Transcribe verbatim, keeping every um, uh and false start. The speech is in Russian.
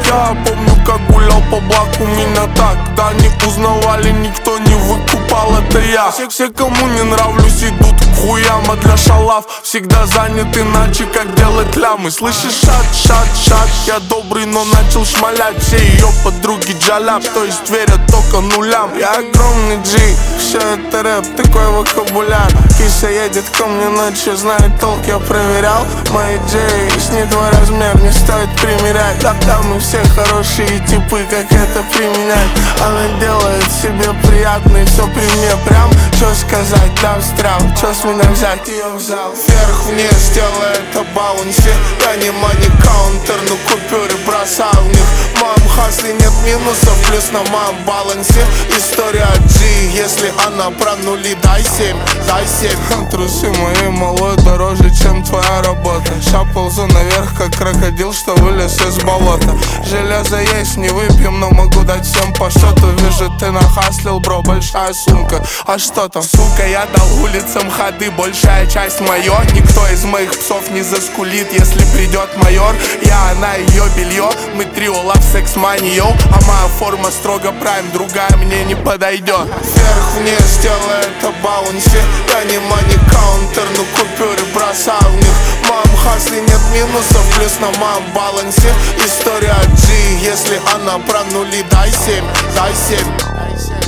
Я помню, как гулял по блоку, меня тогда не узнавали, никто не выкупал, это я. Все, все, кому не нравлюсь, идут к хуям, а для шалав всегда занят, иначе как делать лямы. Слышишь, шат, шат, шат, я добрый, но начал шмалять. Все ее подруги джаляб, то есть верят только нулям. Я огромный джи, все это рэп, такой вокабуляр. Кися едет ко мне ночью, знает толк, я проверял. Мои джей, с ней твой размер, не стоит примерять. Тогда мы все хорошие типы, как это применять. Она делает себе приятно и все при мне прям. Чё сказать, там страх, чё с меня взять, ее в зал. Вверх-вниз, делай это балансе. Я не мани-каунтер, но купюры бросаю в них. В моем хасле нет минусов, плюс на моем балансе. История G, если она про нули, дай семь, дай семь. Трусы мои малой дороже, чем твоя работа. Ща ползу наверх, как крокодил, что вылез из болота. Железо есть, не выпьем, но могу дать всем по счету. Вижу, ты нахаслил, бро, большая сумка. А что там? Сука, я дал улицам ходы, большая часть моё. Никто из моих псов не заскулит, если придет майор. Я, она, ее белье, мы трио, лав, секс, мани, йоу. А моя форма строго прайм, другая мне не подойдет. Вверх-вниз, делай это балансе. Я не мани-каунтер, но купюры бросаю в них. В моем хасле нет минусов, плюс на моем балансе. История G, если она про нули, дай семь, дай семь.